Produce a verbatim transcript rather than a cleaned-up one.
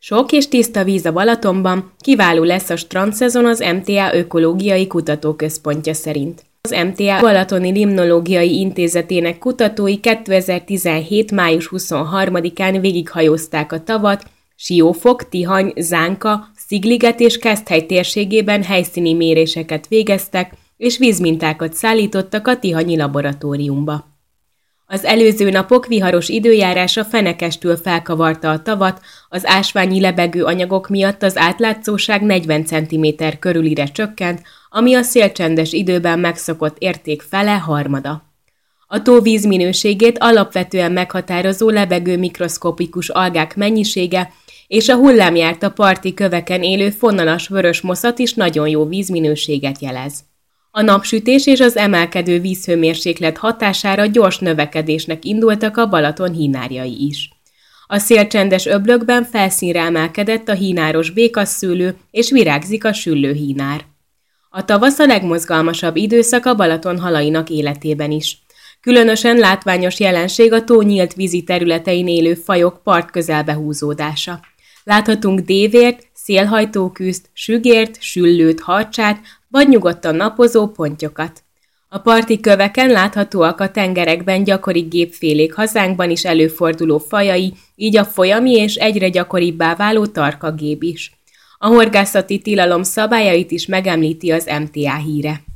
Sok és tiszta víz a Balatonban, kiváló lesz a strandszezon az em té á Ökológiai Kutatóközpontja szerint. Az em té á Balatoni Limnológiai Intézetének kutatói kétezer-tizenhét. május huszonharmadikán végighajózták a tavat, Siófok, Tihany, Zánka, Szigliget és Keszthely térségében helyszíni méréseket végeztek, és vízmintákat szállítottak a tihanyi laboratóriumba. Az előző napok viharos időjárása fenekestül felkavarta a tavat, az ásványi lebegő anyagok miatt az átlátszóság negyven centiméter körülire csökkent, ami a szélcsendes időben megszokott érték fele harmada. A tó vízminőségét alapvetően meghatározó lebegő mikroszkopikus algák mennyisége és a hullámjárt a parti köveken élő fonalas vörös moszat is nagyon jó vízminőséget jelez. A napsütés és az emelkedő vízhőmérséklet hatására gyors növekedésnek indultak a Balaton hínárjai is. A szélcsendes öblökben felszínre emelkedett a hínáros békasszőlő és virágzik a süllőhínár. A tavasz a legmozgalmasabb időszak a Balaton halainak életében is. Különösen látványos jelenség a tó nyílt vízi területein élő fajok partközelbe húzódása. Láthatunk dévért, szélhajtókűzt, sügért, süllőt, harcsát, vagy nyugodtan napozó pontyokat. A parti köveken láthatóak a tengerekben gyakori gépfélék hazánkban is előforduló fajai, így a folyami és egyre gyakoribbá váló tarkagép is. A horgászati tilalom szabályait is megemlíti az em té á híre.